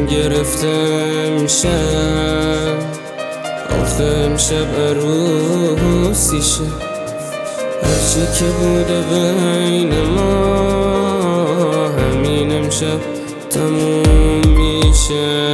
گرفته امشب، آخه امشب عروسیشه. هرچی که بوده بین ما همین امشب تموم میشه.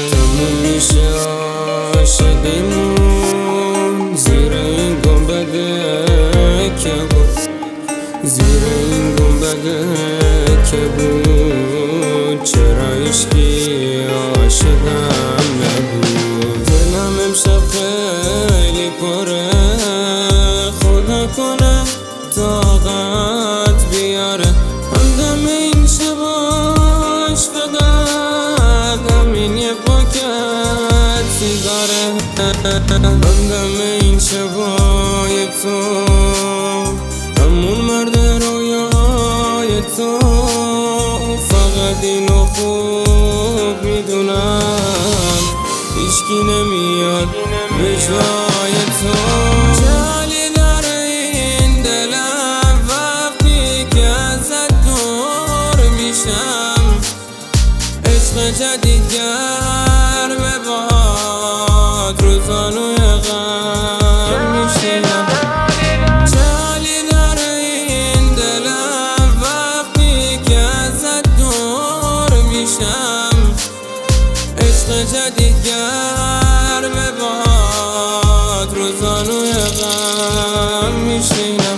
عاشقیمون زیر این گنبده که بود، زیر این گنبده که بود. چرا هیچکی عاشقم نبود؟ دلم امشب خیلی پره، خدا کنه طاقت بیاره. همدم این شباش فقط همین یه پاکت سیگاره. همدم این شبای تو، همون مرد رویای تو. فقط اینو خوب میدونم هیچکی نمیاد به جای تو. جالی داره این دلم وقتی که ازت دور میشم. عشق جدید گرمه باد رو زانوی غم میشینم. جالی داره این دلم وقتی که ازت دور میشم. عشق جدید گرمه باد رو زانوی غم میشینم.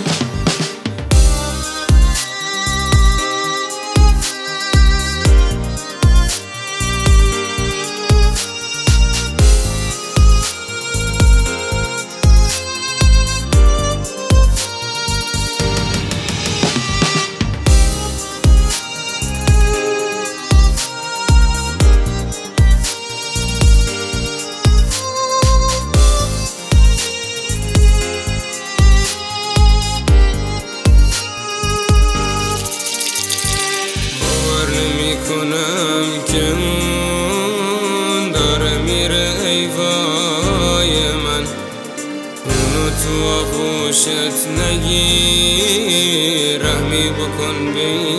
کنم که اون داره میره ای وای من. اونو تو آغوشت نگیر، رحمی بکن بی